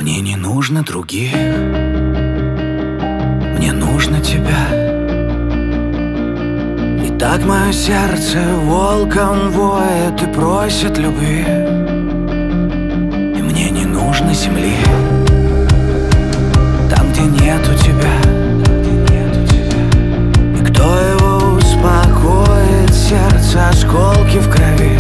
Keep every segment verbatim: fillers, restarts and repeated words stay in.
Мне не нужно других, мне нужно тебя. И так мое сердце волком воет и просит любви. И мне не нужно земли, там, где нету тебя. И кто его успокоит, сердце, осколки в крови.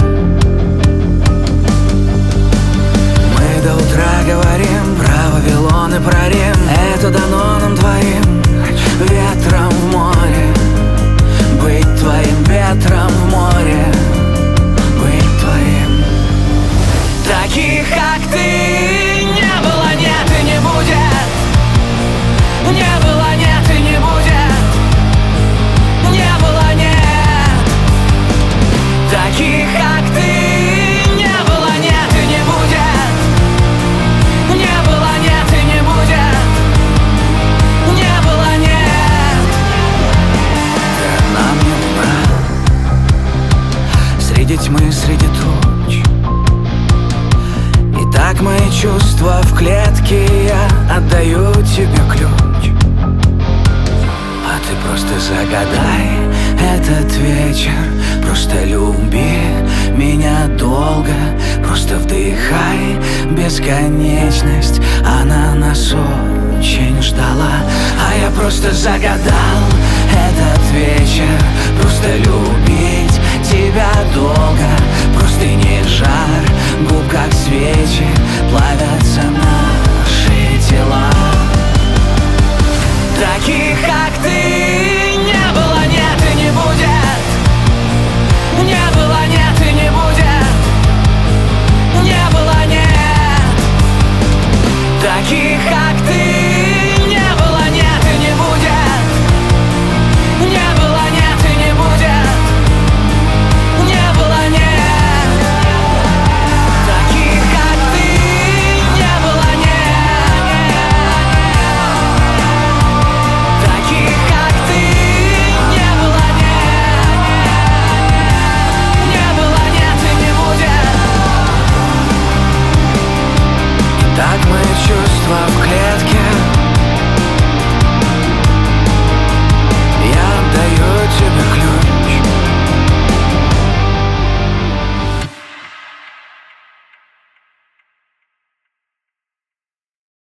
Мы до утра говорим про Вавилон и про Рим. Это дано нам двоим, ветром в море. Быть твоим ветром в море, быть твоим. Таких, как ты, не было, нет и не будет. Не было, нет и не будет. Не было, нет. Таких, как ты, не было, нет и не будет. Не было, нет и не будет. Не было, нет. Ты одна мне нужна, среди тьмы, среди туч. И так мои чувства в клетке, я отдаю тебе ключ. А ты просто загадай этот вечер. Просто люби меня долго. Просто вдыхай бесконечность. Она нас очень ждала. А я просто загадал этот вечер. Просто любить тебя долго. Просто не жар, губ как свечи, плавятся наши тела. Таких, как ты, не было, нет и не будет. Не было, нет и не будет. Не было, нет. Таких, как ты.